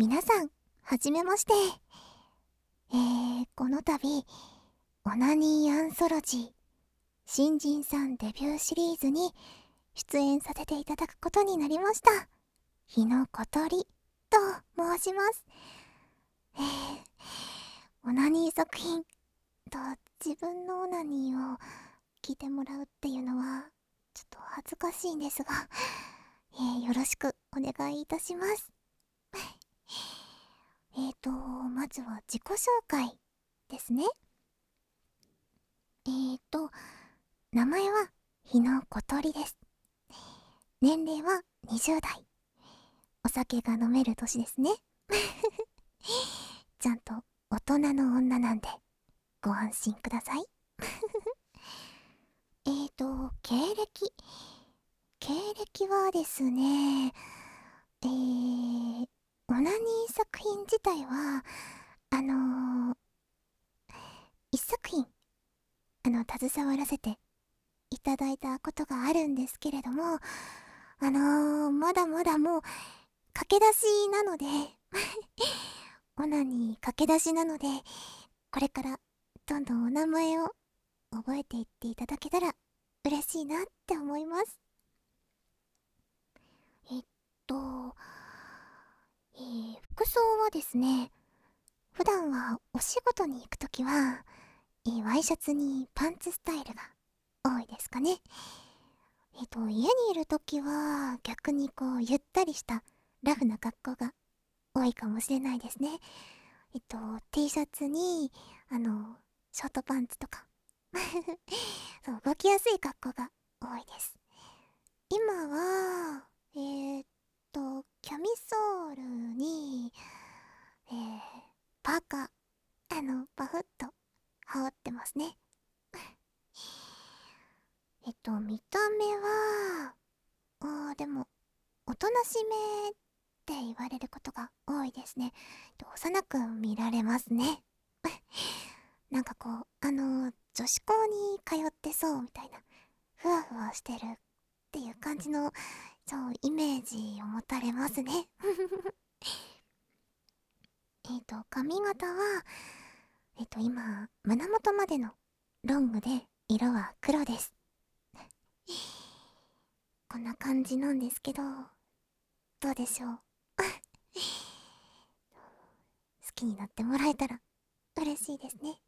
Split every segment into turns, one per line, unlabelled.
皆さん、はじめまして。この度、オナニーアンソロジー、新人さんデビューシリーズに出演させていただくことになりました。日の小鳥と申します。オナニー作品と自分のオナニーを聞いてもらうっていうのは、ちょっと恥ずかしいんですが、よろしくお願いいたします。まずは自己紹介ですね。名前は日の小鳥です。年齢は20代。お酒が飲める年ですね。ちゃんと大人の女なんで、ご安心ください。経歴。経歴はですね、オナニー作品自体は、一作品、携わらせていただいたことがあるんですけれども、まだまだもう、駆け出しなのでオナニー駆け出しなので、これからどんどんお名前を覚えていっていただけたら嬉しいなって思います。えっと、服装はですね、普段はお仕事に行くときは、ワイシャツにパンツスタイルが多いですかね。家にいるときは逆にこうゆったりしたラフな格好が多いかもしれないですね。T シャツに、ショートパンツとかそう、動きやすい格好が多いです。今は、キャミソールに、パーカー、パフッと羽織ってますね。見た目は、でも、おとなしめって言われることが多いですね。幼く見られますね。なんかこう、女子校に通ってそうみたいな、ふわふわしてるっていう感じの、そう、イメージを持たれますね。髪型は、今、胸元までのロングで、色は黒です。こんな感じなんですけど、どうでしょう。好きになってもらえたら嬉しいですね。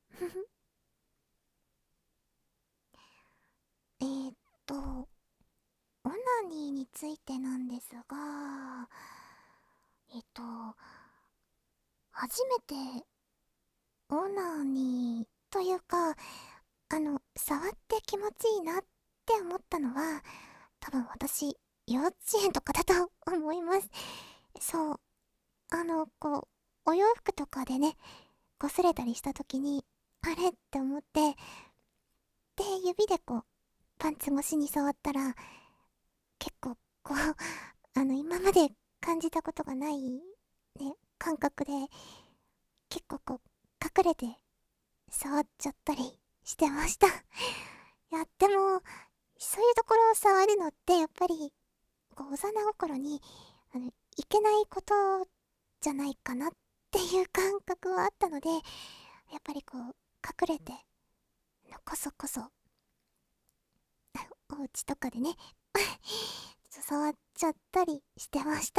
えーっと、オナニーについてなんですが、えっと、初めてオナニーというか、触って気持ちいいなって思ったのは、多分私、幼稚園とかだと思います。そう、お洋服とかでね、擦れたりした時に、あれって思って、で、指でこう、パンツ越しに触ったら、結構、こう、今まで感じたことがない、ね、感覚で、結構こう、隠れて触っちゃったりしてました。いや、でも、そういうところを触るのって、やっぱり、こう、幼心に、いけないことじゃないかなっていう感覚はあったので、やっぱりこう、隠れて、こそこそ、お家とかでね触っちゃったりしてました。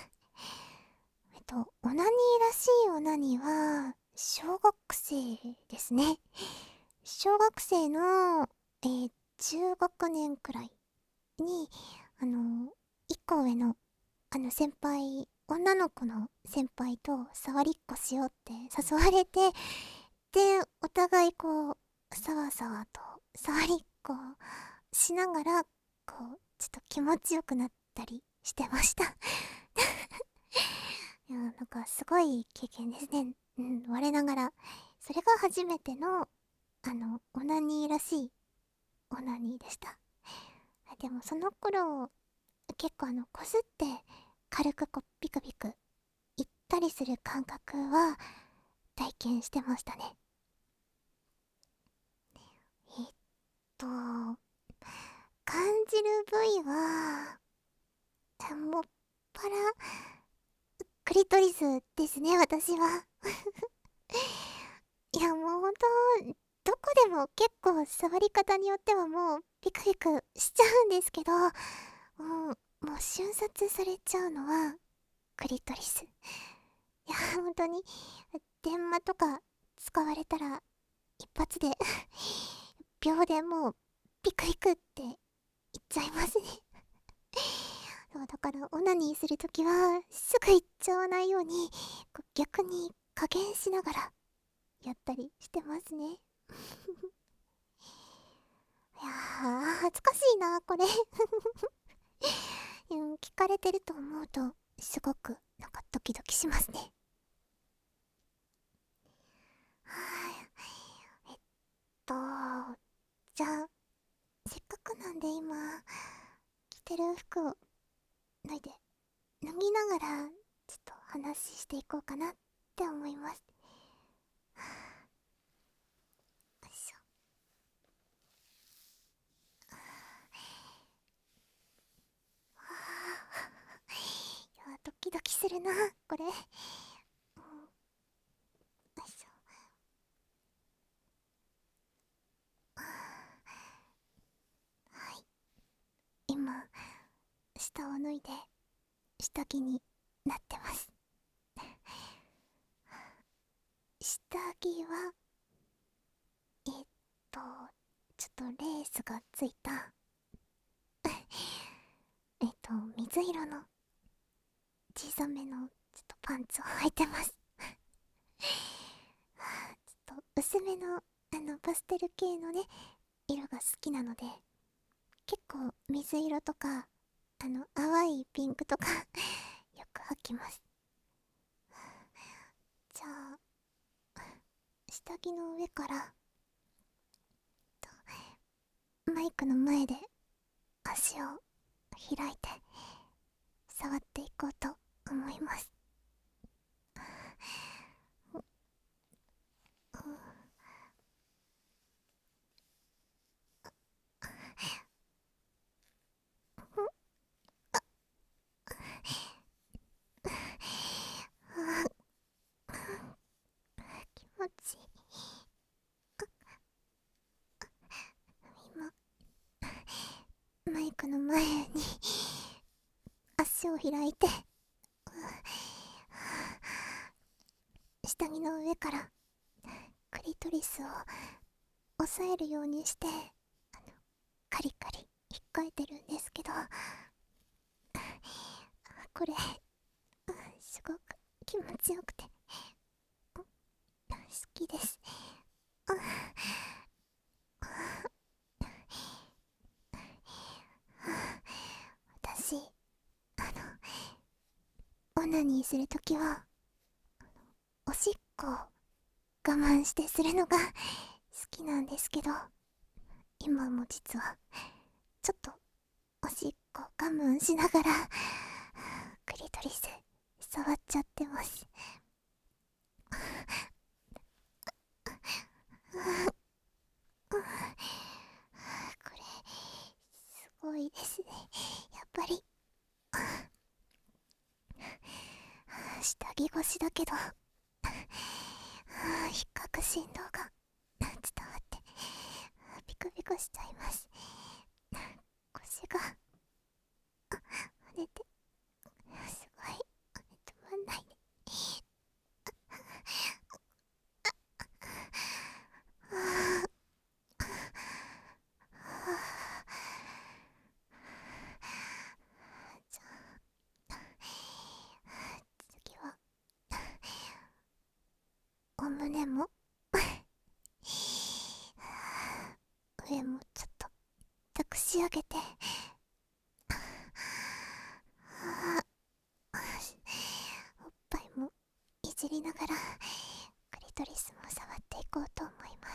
オナニーらしいオナニーは、小学生ですね。小学生の、中学年くらいに、一個上の、先輩、女の子の先輩と触りっこしようって誘われて、で、お互いこう、さわさわと触りっこしながら、こう、ちょっと気持ちよくなったりしてました。いや、なんかすごい経験ですね。うん、我ながら。それが初めての、オナニーらしいオナニーでした。でもその頃、結構こすって軽くこうピクピクいったりする感覚は体験してましたね。えっと、感じる部位は、もっぱら、クリトリスですね、私は。いや、もうほんと、どこでも結構触り方によってはもうピクピクしちゃうんですけど、もう瞬殺されちゃうのはクリトリス。いや、本当に、電話とか使われたら一発で秒でもうピクピクっていっちゃいますね。そうだからオナニーするときはすぐ行っちゃわないように逆に加減しながらやったりしてますね。いやー恥ずかしいなこれ。聞かれてると思うとすごくなんかドキドキしますね。はーい。じゃあせっかくなんで今着てる服を脱いで脱ぎながらちょっと話していこうかなって思います。よいしょ。いやドキドキするなこれ。よいしょ。はい、今下を脱いで下着になってます。下着はえっとちょっとレースがついた水色の小さめのちょっとパンツを履いてます。ちょっと薄めのパステル系のね色が好きなので、結構水色とか淡いピンクとかよく履きます。じゃあ下着の上からマイクの前で足を開いて触っていこうと思います。気持ちいい。今マイクの前に足を開いて下着の上からクリトリスを押さえるようにしてカリカリ引っかいてるんですけど、これすごく気持ちよくて好きです。私オナニーするときはおしっこを我慢してするのが好きなんですけど、今も実はちょっとおしっこ我慢しながらクリトリス触っちゃってます。これすごいですね、やっぱり。下着越しだけど比較振動が伝わってピクピクしちゃいます。腰が跳ねてすごい止まんないね。じゃあ次はお胸も上もちょっと託し上げておっぱいもいじりながらクリトリスも触っていこうと思います。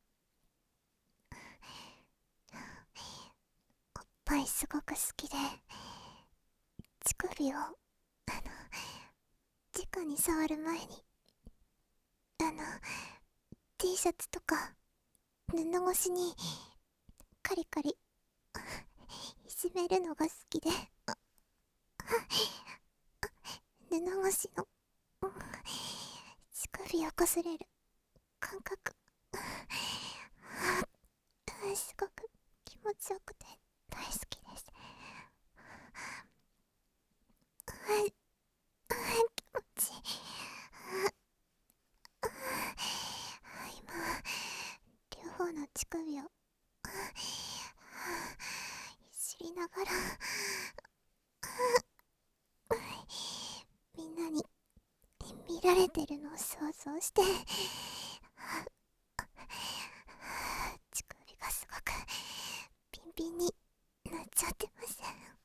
おっぱいすごく好きで乳首を直に触る前にT シャツとか布越しにカリカリいじめるのが好きで、 布越しの乳首をこすれる感覚、すごく気持ちよくて大好きです。気持ちいい。今両方の乳首をいじりながらみんなに見られてるのを想像して乳首がすごくピンピンになっちゃってます。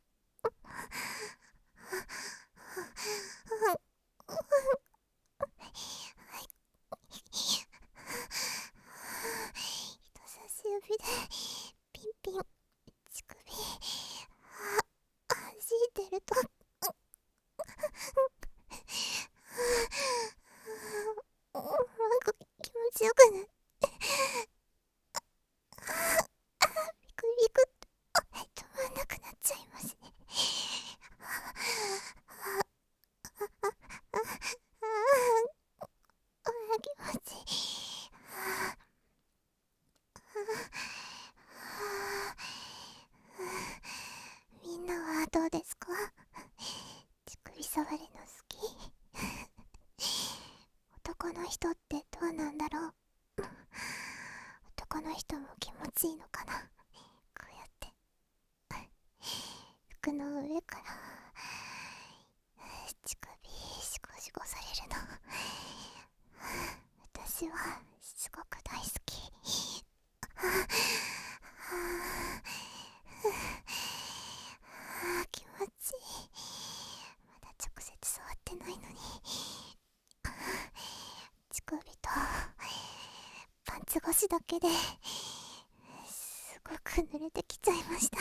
人差し指でピンピン乳首弾いてるとなんか気持ちよくなってビクビクって止まんなくなっちゃいますね。気持ちいい。みんなはどうですか？乳首触るの好き？男の人ってどうなんだろう。男の人も気持ちいいのかな、こうやって服の上から乳首シコシコされるの、私はすごく大好き。気持ちいい。まだ直接触ってないのに乳首とパンツ越しだけですごく濡れてきちゃいました。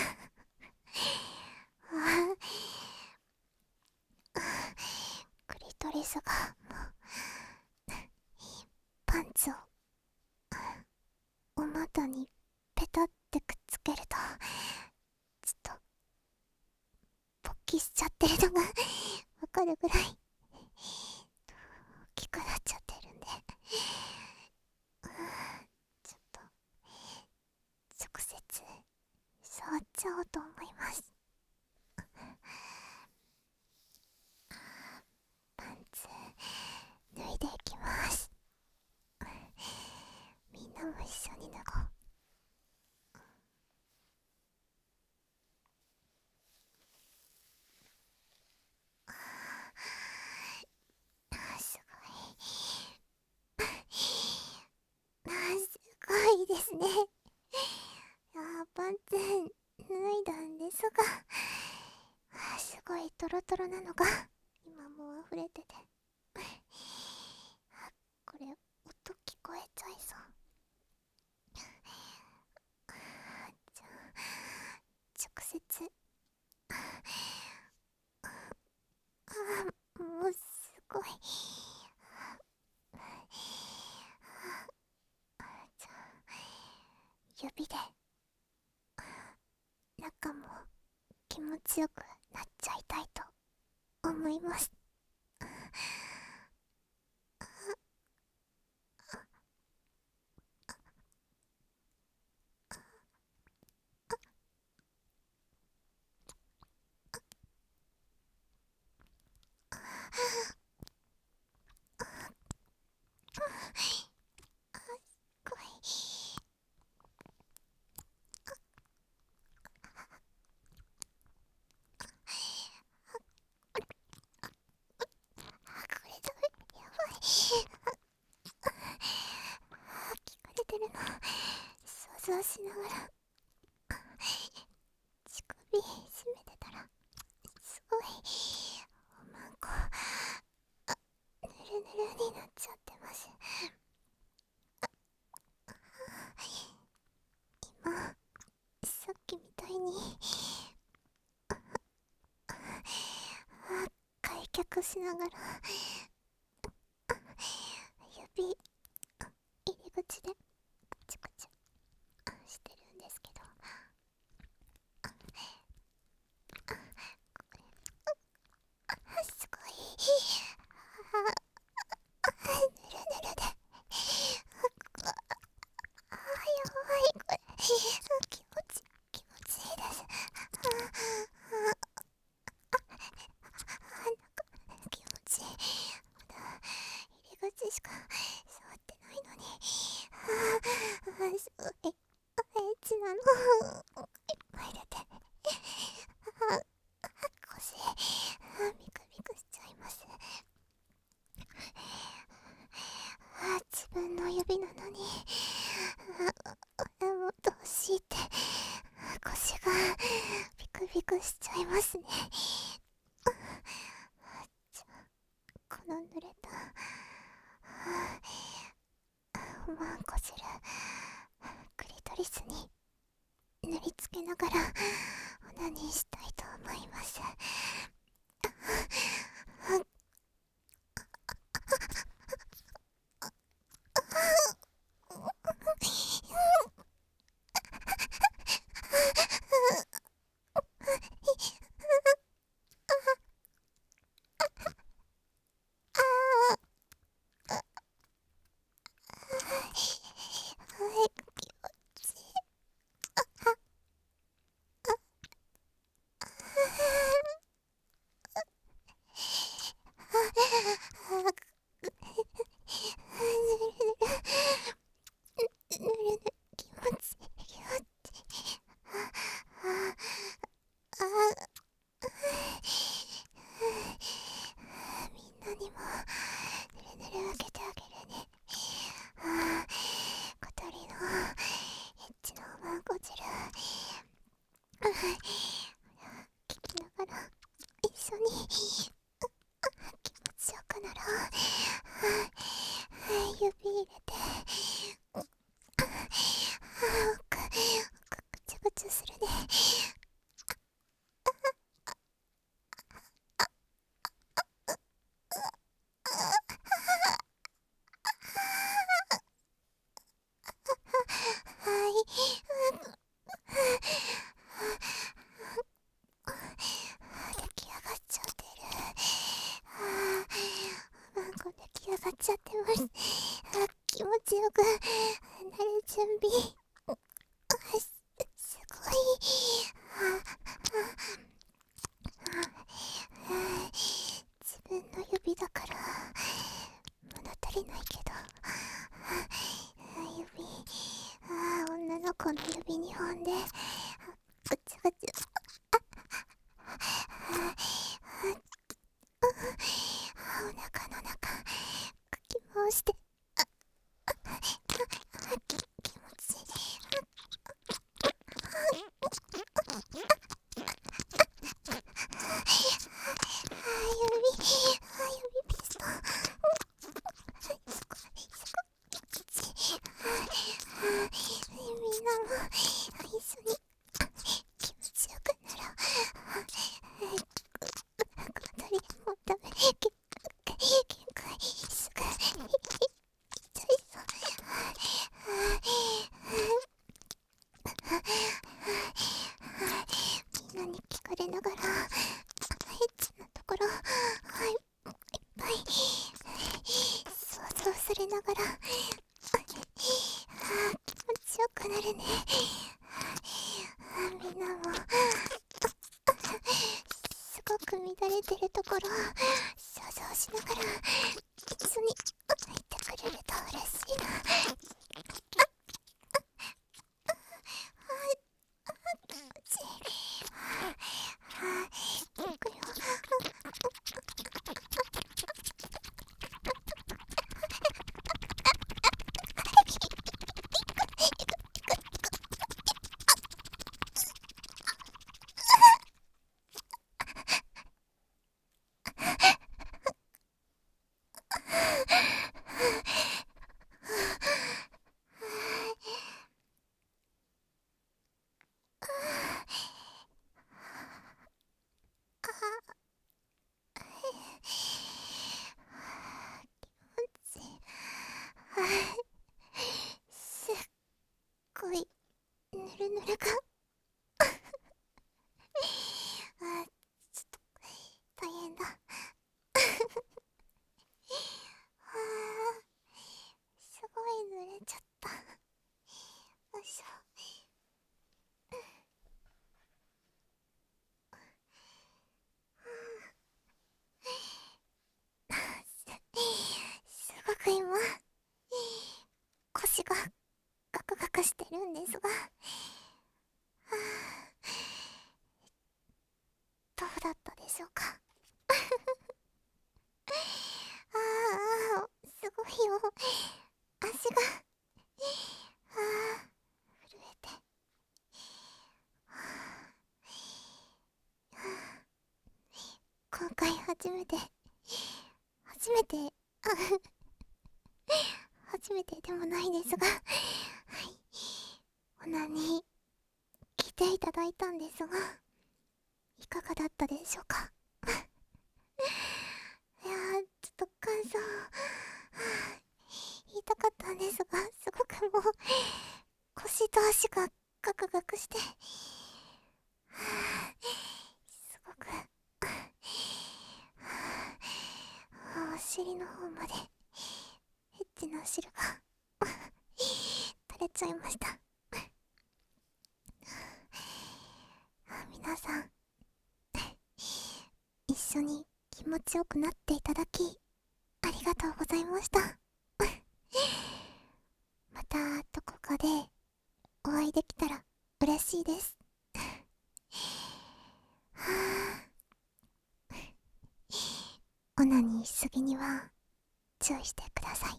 クリトリスがもうパンツをお股にペタってくっつけるとちょっと勃起しちゃってるのがわかるぐらい大きくなっちゃってるんで、ちょっと直接触っちゃおうと思います。パンツ脱いでいきます。みんなも一緒に脱ごう。すごいですね。パンツ脱いだんですが、すごいトロトロなのが今もう溢れてて、これ音聞こえちゃいそう。じゃあ直接もうすごい。じゃあ指で中も気持ちよくなっちゃいたいと思います。こいこれダメ、やばい。聞かれてるの想像しながら乳首締めてたらすごいおまんこぬるぬるになっちゃってます。今さっきみたいに開脚しながら指入り口でチクチクしてるんですけど、すごいつしか触ってないのに。そうエッチなのいっぱい出て、腰ビクビクしちゃいます。自分の指なのにもっと欲しいって腰がビクビクしちゃいますね。じゃあこの濡れたおまんこ汁クリトリスに塗りつけながらオナニーしたいと思います。みんなにもぬるぬる分けてあげるね。小鳥のエッチなおまんこ汁聞きながら一緒に気持ちよくなろう。指入れてぐちゃぐちゃするね。出来上がっちゃってる。おまんこ出来上がっちゃってます。気持ちよくなる準備すごい。自分の指だから物足りないけど、女の子の指2本でぐちゃぐちゃお腹の中かき回して気持ちいい。指ピストみんなも一緒に気持ちよくなろう。小鳥もうダメ。限界すぐ行っちゃいそう。みんなに聞かれながらエッチなところいっぱい想像されながら気持ちよくなるね。みんなもすごく乱れてるところ想像しながら一緒に入ってくれると嬉しいな。気持ちいい。いくよ。すっごいぬるぬるがちょっと大変だ。すごい濡れちゃった。よいしょ。すごく今足が震えて、今回初めて初めてでもないですが、はい、オナに来ていただいたんですが、いかがだったでしょうか。いやー、ちょっと感想言いたかったんですが、すごくもう腰と足がガクガクして、すごくお尻の方までエッチな汁が垂れちゃいました。皆さん一緒に気持ちよくなっていただきありがとうございました。またどこかでお会いできたら嬉しいです。オナニーしすぎには注意してください。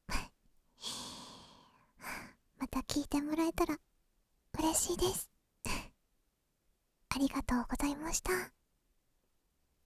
また聞いてもらえたら嬉しいです。ありがとうございました。